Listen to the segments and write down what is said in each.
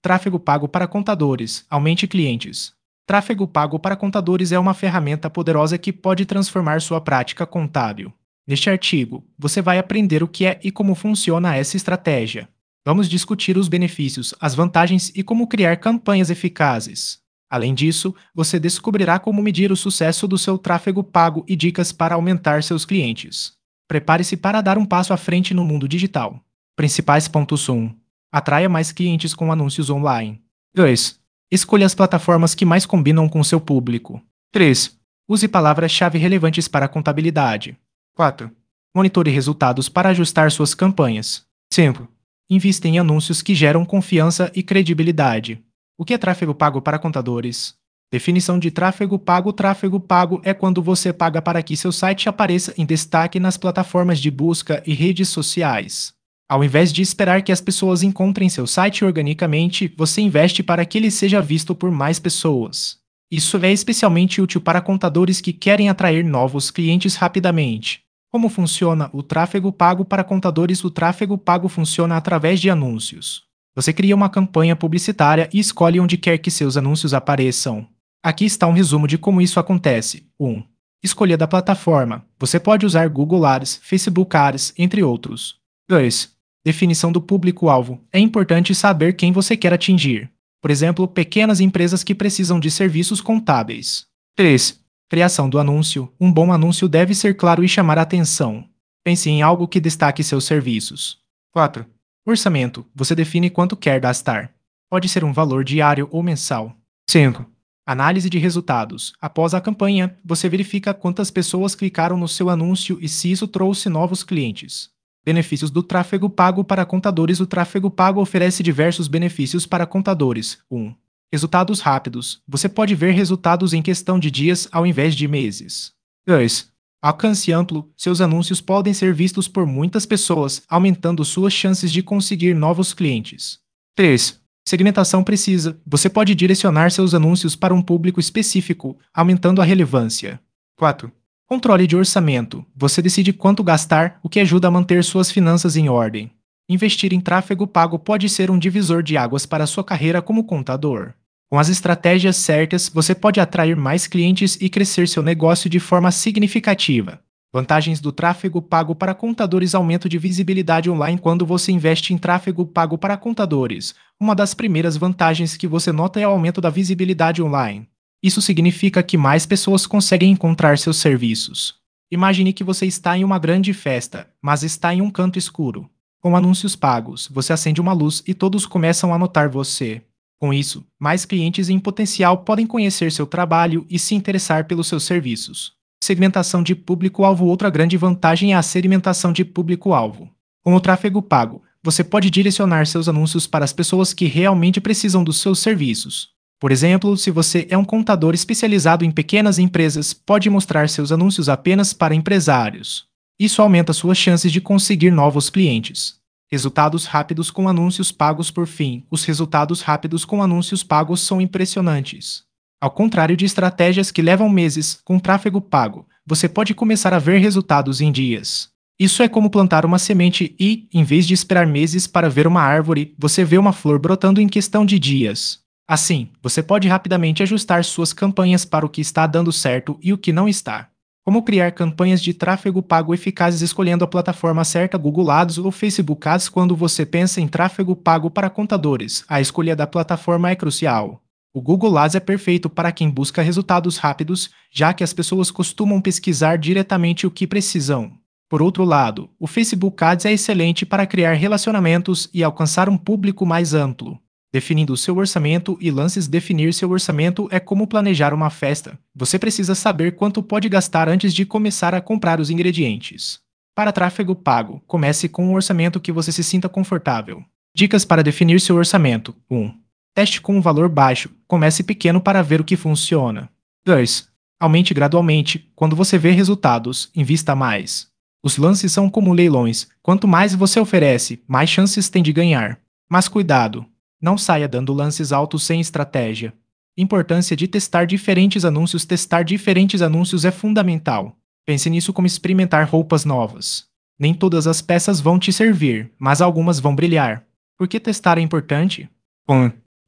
Tráfego pago para contadores. Aumente clientes. Tráfego pago para contadores é uma ferramenta poderosa que pode transformar sua prática contábil. Neste artigo, você vai aprender o que é e como funciona essa estratégia. Vamos discutir os benefícios, as vantagens e como criar campanhas eficazes. Além disso, você descobrirá como medir o sucesso do seu tráfego pago e dicas para aumentar seus clientes. Prepare-se para dar um passo à frente no mundo digital. Principais pontos 1. Atraia mais clientes com anúncios online. 2. Escolha as plataformas que mais combinam com seu público. 3. Use palavras-chave relevantes para a contabilidade. 4. Monitore resultados para ajustar suas campanhas. 5. Invista em anúncios que geram confiança e credibilidade. O que é tráfego pago para contadores? Definição de tráfego pago: tráfego pago é quando você paga para que seu site apareça em destaque nas plataformas de busca e redes sociais. Ao invés de esperar que as pessoas encontrem seu site organicamente, você investe para que ele seja visto por mais pessoas. Isso é especialmente útil para contadores que querem atrair novos clientes rapidamente. Como funciona o tráfego pago para contadores? O tráfego pago funciona através de anúncios. Você cria uma campanha publicitária e escolhe onde quer que seus anúncios apareçam. Aqui está um resumo de como isso acontece. 1. Escolha da plataforma. Você pode usar Google Ads, Facebook Ads, entre outros. 2. Definição do público-alvo. É importante saber quem você quer atingir. Por exemplo, pequenas empresas que precisam de serviços contábeis. 3. Criação do anúncio. Um bom anúncio deve ser claro e chamar a atenção. Pense em algo que destaque seus serviços. 4. Orçamento. Você define quanto quer gastar. Pode ser um valor diário ou mensal. 5. Análise de resultados. Após a campanha, você verifica quantas pessoas clicaram no seu anúncio e se isso trouxe novos clientes. Benefícios do tráfego pago para contadores. O tráfego pago oferece diversos benefícios para contadores. 1. Resultados rápidos. Você pode ver resultados em questão de dias ao invés de meses. 2. Alcance amplo. Seus anúncios podem ser vistos por muitas pessoas, aumentando suas chances de conseguir novos clientes. 3. Segmentação precisa. Você pode direcionar seus anúncios para um público específico, aumentando a relevância. 4. Controle de orçamento. Você decide quanto gastar, o que ajuda a manter suas finanças em ordem. Investir em tráfego pago pode ser um divisor de águas para sua carreira como contador. Com as estratégias certas, você pode atrair mais clientes e crescer seu negócio de forma significativa. Vantagens do tráfego pago para contadores: aumento de visibilidade online. Quando você investe em tráfego pago para contadores, uma das primeiras vantagens que você nota é o aumento da visibilidade online. Isso significa que mais pessoas conseguem encontrar seus serviços. Imagine que você está em uma grande festa, mas está em um canto escuro. Com anúncios pagos, você acende uma luz e todos começam a notar você. Com isso, mais clientes em potencial podem conhecer seu trabalho e se interessar pelos seus serviços. Segmentação de público-alvo. Outra grande vantagem é a segmentação de público-alvo. Com o tráfego pago, você pode direcionar seus anúncios para as pessoas que realmente precisam dos seus serviços. Por exemplo, se você é um contador especializado em pequenas empresas, pode mostrar seus anúncios apenas para empresários. Isso aumenta suas chances de conseguir novos clientes. Resultados rápidos com anúncios pagos. Por fim, os resultados rápidos com anúncios pagos são impressionantes. Ao contrário de estratégias que levam meses, com tráfego pago, você pode começar a ver resultados em dias. Isso é como plantar uma semente e, em vez de esperar meses para ver uma árvore, você vê uma flor brotando em questão de dias. Assim, você pode rapidamente ajustar suas campanhas para o que está dando certo e o que não está. Como criar campanhas de tráfego pago eficazes? Escolhendo a plataforma certa: Google Ads ou Facebook Ads. Quando você pensa em tráfego pago para contadores, a escolha da plataforma é crucial. O Google Ads é perfeito para quem busca resultados rápidos, já que as pessoas costumam pesquisar diretamente o que precisam. Por outro lado, o Facebook Ads é excelente para criar relacionamentos e alcançar um público mais amplo. Definindo o seu orçamento e lances. Definir seu orçamento é como planejar uma festa. Você precisa saber quanto pode gastar antes de começar a comprar os ingredientes. Para tráfego pago, comece com um orçamento que você se sinta confortável. Dicas para definir seu orçamento. 1. Teste com um valor baixo. Comece pequeno para ver o que funciona. 2. Aumente gradualmente. Quando você vê resultados, invista mais. Os lances são como leilões. Quanto mais você oferece, mais chances tem de ganhar. Mas cuidado! Não saia dando lances altos sem estratégia. Importância de testar diferentes anúncios. Testar diferentes anúncios é fundamental. Pense nisso como experimentar roupas novas. Nem todas as peças vão te servir, mas algumas vão brilhar. Por que testar é importante? 1.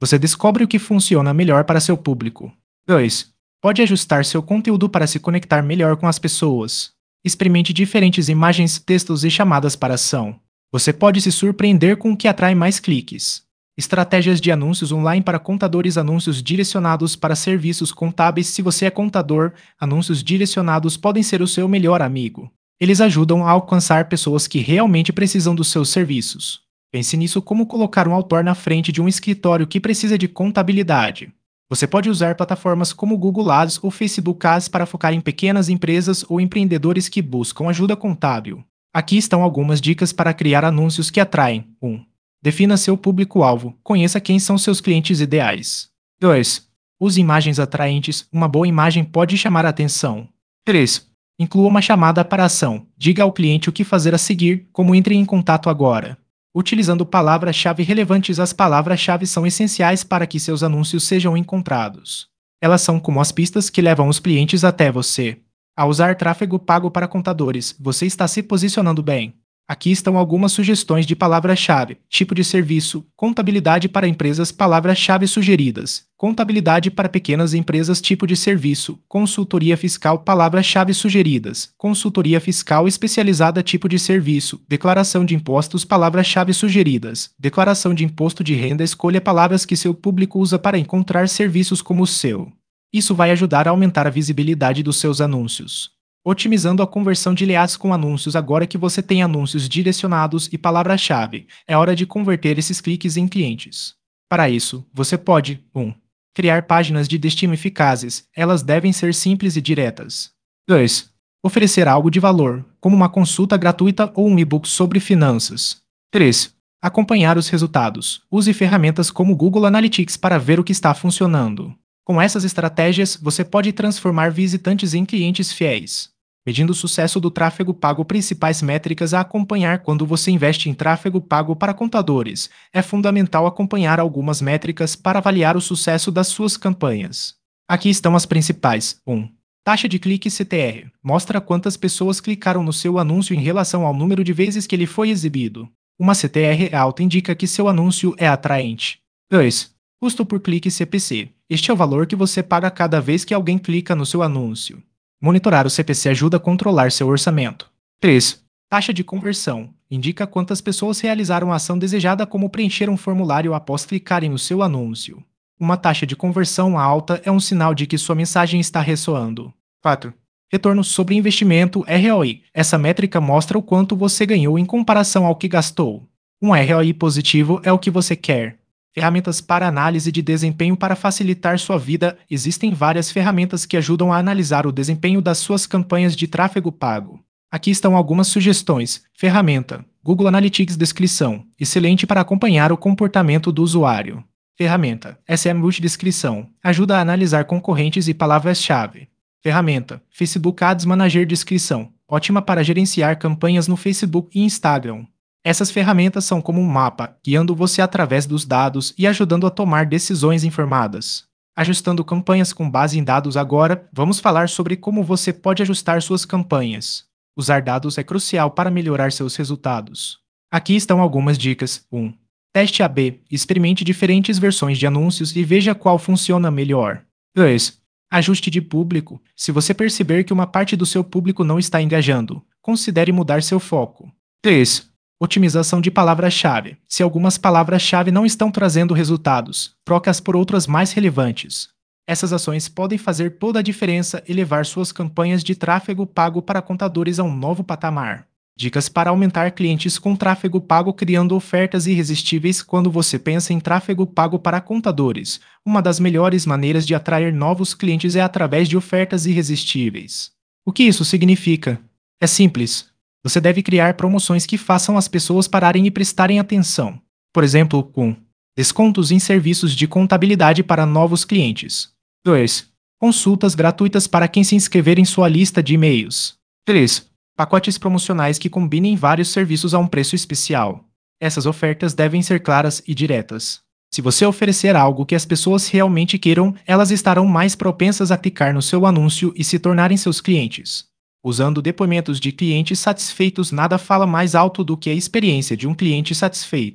Você descobre o que funciona melhor para seu público. 2. Pode ajustar seu conteúdo para se conectar melhor com as pessoas. Experimente diferentes imagens, textos e chamadas para ação. Você pode se surpreender com o que atrai mais cliques. Estratégias de anúncios online para contadores, anúncios direcionados para serviços contábeis. Se você é contador, anúncios direcionados podem ser o seu melhor amigo. Eles ajudam a alcançar pessoas que realmente precisam dos seus serviços. Pense nisso como colocar um autor na frente de um escritório que precisa de contabilidade. Você pode usar plataformas como Google Ads ou Facebook Ads para focar em pequenas empresas ou empreendedores que buscam ajuda contábil. Aqui estão algumas dicas para criar anúncios que atraem. 1. Defina seu público-alvo. Conheça quem são seus clientes ideais. 2. Use imagens atraentes. Uma boa imagem pode chamar a atenção. 3. Inclua uma chamada para ação. Diga ao cliente o que fazer a seguir, como entre em contato agora. Utilizando palavras-chave relevantes, as palavras-chave são essenciais para que seus anúncios sejam encontrados. Elas são como as pistas que levam os clientes até você. Ao usar tráfego pago para contadores, você está se posicionando bem. Aqui estão algumas sugestões de palavra-chave: tipo de serviço, contabilidade para empresas, palavras-chave sugeridas, contabilidade para pequenas empresas, tipo de serviço, consultoria fiscal, palavras-chave sugeridas, consultoria fiscal especializada, tipo de serviço, declaração de impostos, palavras-chave sugeridas, declaração de imposto de renda. Escolha palavras que seu público usa para encontrar serviços como o seu. Isso vai ajudar a aumentar a visibilidade dos seus anúncios. Otimizando a conversão de leads com anúncios. Agora que você tem anúncios direcionados e palavra-chave, é hora de converter esses cliques em clientes. Para isso, você pode 1. Criar páginas de destino eficazes. Elas devem ser simples e diretas. 2. Oferecer algo de valor, como uma consulta gratuita ou um e-book sobre finanças. 3. Acompanhar os resultados. Use ferramentas como Google Analytics para ver o que está funcionando. Com essas estratégias, você pode transformar visitantes em clientes fiéis. Medindo o sucesso do tráfego pago. Principais métricas a acompanhar quando você investe em tráfego pago para contadores. É fundamental acompanhar algumas métricas para avaliar o sucesso das suas campanhas. Aqui estão as principais. 1. Taxa de clique CTR. Mostra quantas pessoas clicaram no seu anúncio em relação ao número de vezes que ele foi exibido. Uma CTR alta indica que seu anúncio é atraente. 2. Custo por clique CPC. Este é o valor que você paga cada vez que alguém clica no seu anúncio. Monitorar o CPC ajuda a controlar seu orçamento. 3. Taxa de conversão. Indica quantas pessoas realizaram a ação desejada, como preencher um formulário após clicarem no seu anúncio. Uma taxa de conversão alta é um sinal de que sua mensagem está ressoando. 4. Retorno sobre investimento ROI. Essa métrica mostra o quanto você ganhou em comparação ao que gastou. Um ROI positivo é o que você quer. Ferramentas para análise de desempenho. Para facilitar sua vida, existem várias ferramentas que ajudam a analisar o desempenho das suas campanhas de tráfego pago. Aqui estão algumas sugestões. Ferramenta: Google Analytics. Descrição: excelente para acompanhar o comportamento do usuário. Ferramenta: SEMrush. Descrição: ajuda a analisar concorrentes e palavras-chave. Ferramenta: Facebook Ads Manager. Descrição: ótima para gerenciar campanhas no Facebook e Instagram. Essas ferramentas são como um mapa, guiando você através dos dados e ajudando a tomar decisões informadas. Ajustando campanhas com base em dados. Agora, vamos falar sobre como você pode ajustar suas campanhas. Usar dados é crucial para melhorar seus resultados. Aqui estão algumas dicas. 1. Teste A/B. Experimente diferentes versões de anúncios e veja qual funciona melhor. 2. Ajuste de público. Se você perceber que uma parte do seu público não está engajando, considere mudar seu foco. 3. Otimização de palavras-chave. Se algumas palavras-chave não estão trazendo resultados, troque-as por outras mais relevantes. Essas ações podem fazer toda a diferença e levar suas campanhas de tráfego pago para contadores a um novo patamar. Dicas para aumentar clientes com tráfego pago. Criando ofertas irresistíveis. Quando você pensa em tráfego pago para contadores, uma das melhores maneiras de atrair novos clientes é através de ofertas irresistíveis. O que isso significa? É simples. Você deve criar promoções que façam as pessoas pararem e prestarem atenção. Por exemplo, com descontos em serviços de contabilidade para novos clientes. 2. Consultas gratuitas para quem se inscrever em sua lista de e-mails. 3. Pacotes promocionais que combinem vários serviços a um preço especial. Essas ofertas devem ser claras e diretas. Se você oferecer algo que as pessoas realmente queiram, elas estarão mais propensas a clicar no seu anúncio e se tornarem seus clientes. Usando depoimentos de clientes satisfeitos. Nada fala mais alto do que a experiência de um cliente satisfeito.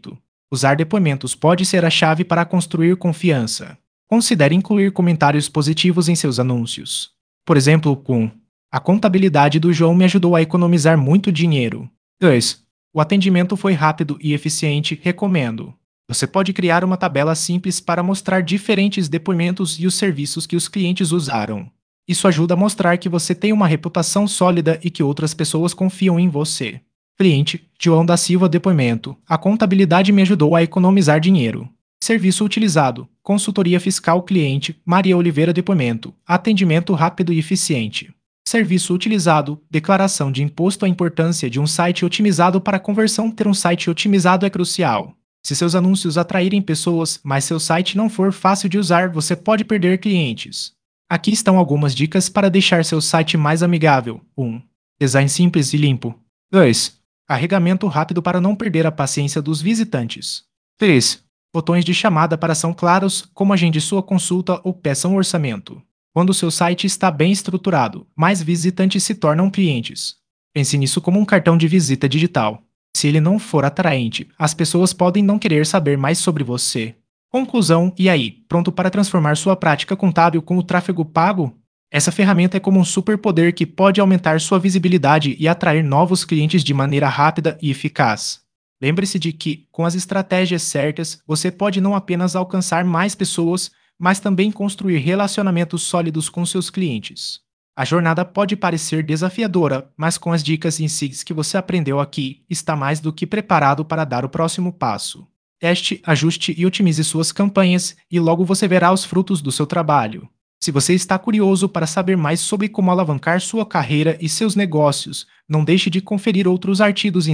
Usar depoimentos pode ser a chave para construir confiança. Considere incluir comentários positivos em seus anúncios. Por exemplo, com: a contabilidade do João me ajudou a economizar muito dinheiro. 2. O atendimento foi rápido e eficiente, recomendo. Você pode criar uma tabela simples para mostrar diferentes depoimentos e os serviços que os clientes usaram. Isso ajuda a mostrar que você tem uma reputação sólida e que outras pessoas confiam em você. Cliente: João da Silva depoimento. A contabilidade me ajudou a economizar dinheiro. Serviço utilizado: consultoria fiscal cliente, Maria Oliveira depoimento. Atendimento rápido e eficiente. Serviço utilizado: declaração de imposto. A importância de um site otimizado para a conversão. Ter um site otimizado é crucial. Se seus anúncios atraírem pessoas, mas seu site não for fácil de usar, você pode perder clientes. Aqui estão algumas dicas para deixar seu site mais amigável. 1. Design simples e limpo. 2. Carregamento rápido para não perder a paciência dos visitantes. 3. Botões de chamada para ação claros, como agende sua consulta ou peça um orçamento. Quando seu site está bem estruturado, mais visitantes se tornam clientes. Pense nisso como um cartão de visita digital. Se ele não for atraente, as pessoas podem não querer saber mais sobre você. Conclusão: e aí, pronto para transformar sua prática contábil com o tráfego pago? Essa ferramenta é como um superpoder que pode aumentar sua visibilidade e atrair novos clientes de maneira rápida e eficaz. Lembre-se de que, com as estratégias certas, você pode não apenas alcançar mais pessoas, mas também construir relacionamentos sólidos com seus clientes. A jornada pode parecer desafiadora, mas com as dicas e insights que você aprendeu aqui, está mais do que preparado para dar o próximo passo. Teste, ajuste e otimize suas campanhas e logo você verá os frutos do seu trabalho. Se você está curioso para saber mais sobre como alavancar sua carreira e seus negócios, não deixe de conferir outros artigos em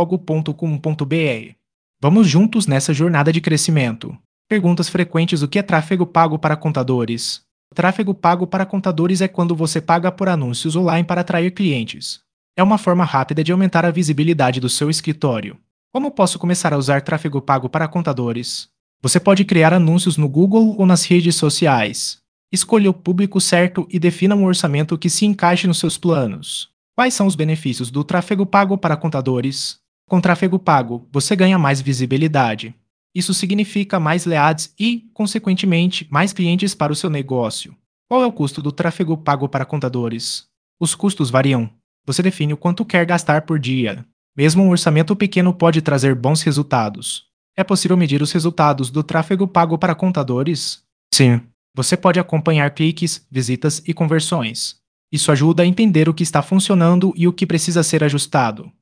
danielbogo.com.br. Vamos juntos nessa jornada de crescimento. Perguntas frequentes: o que é tráfego pago para contadores? O tráfego pago para contadores é quando você paga por anúncios online para atrair clientes. É uma forma rápida de aumentar a visibilidade do seu escritório. Como posso começar a usar tráfego pago para contadores? Você pode criar anúncios no Google ou nas redes sociais. Escolha o público certo e defina um orçamento que se encaixe nos seus planos. Quais são os benefícios do tráfego pago para contadores? Com tráfego pago, você ganha mais visibilidade. Isso significa mais leads e, consequentemente, mais clientes para o seu negócio. Qual é o custo do tráfego pago para contadores? Os custos variam. Você define o quanto quer gastar por dia. Mesmo um orçamento pequeno pode trazer bons resultados. É possível medir os resultados do tráfego pago para contadores? Sim. Você pode acompanhar cliques, visitas e conversões. Isso ajuda a entender o que está funcionando e o que precisa ser ajustado.